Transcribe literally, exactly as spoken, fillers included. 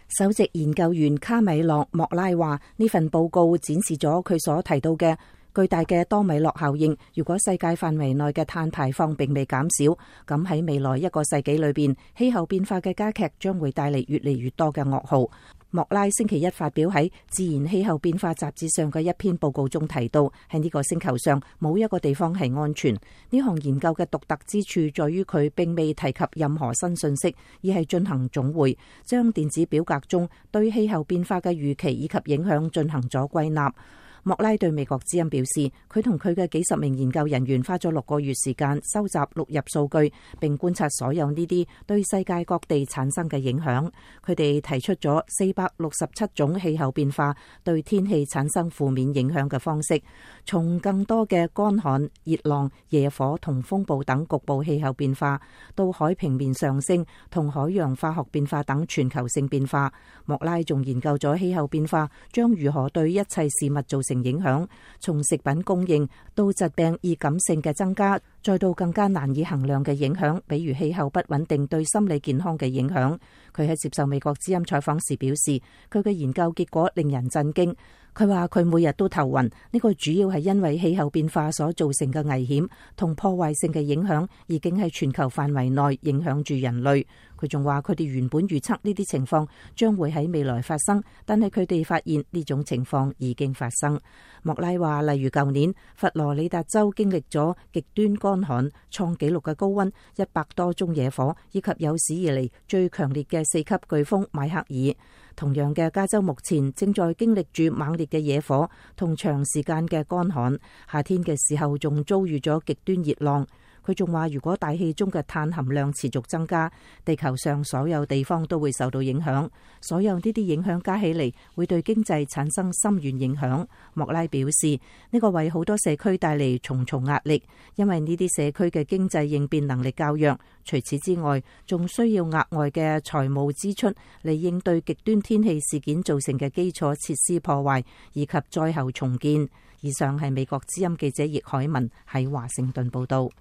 首席研究員卡米洛莫拉話：呢份報告展示咗佢所提到嘅巨大嘅多米諾效應。如果世界範圍內嘅碳排放並未減少，咁喺未來一個世紀裏邊，氣候變化嘅加劇將會帶嚟越嚟越多嘅噩耗。莫拉星期一發表喺《自然氣候變化雜誌》上嘅一篇報告中提到，喺呢個星球上冇一個地方係安全。呢項研究嘅獨特之處在於佢並未提及任何新信息，而係進行總匯，將電子表格中對氣候變化嘅預期以及影響進行咗歸納。莫拉對美國之音表示，佢同佢嘅幾十名研究人員花咗六個月時間收集錄入數據，並觀察所有呢啲對世界各地產生嘅影響。佢哋提出咗四百六十七種氣候變化對天氣產生負面影響嘅方式，從更多嘅乾旱、熱浪、野火同風暴等局部氣候變化，到海平面上升同海洋化學變化等全球性變化。莫拉仲研究咗氣候變化將如何對一切事物造成影響，從食品供應到疾病易感性嘅增加，再到更加難以衡量嘅影響，比如氣候不穩定對心理健康嘅影響。佢喺接受美國之音採訪時表示，佢嘅研究結果令人震驚。佢話佢每日都頭暈，呢個主要係因為氣候變化所造成嘅危險同破壞性嘅影響已經喺全球範圍內影響住人類。佢仲話佢哋原本預測呢啲情況將會喺未來發生，但係佢哋發現呢種情況已經發生。莫拉話，例如舊年佛羅里達州經歷咗極端乾旱、創紀錄嘅高溫、一百多宗野火，以及有史以嚟最強烈嘅四級颶風邁克爾。同樣嘅，加州目前正在經歷住猛烈嘅野火同長時間嘅乾旱，夏天嘅時候仲遭遇咗極端熱浪。佢仲話，如果大氣中嘅碳含量持續增加，地球上所有地方都會受到影響。所有呢啲影響加起嚟，會對經濟產生深遠影響。莫拉表示，呢個為好多社區帶嚟重重壓力，因為呢啲社區嘅經濟應變能力較弱。除此之外，仲需要額外嘅財務支出嚟應對極端天氣事件造成嘅基礎設施破壞以及災後重建。以上係美國之音記者葉海文喺華盛頓報道。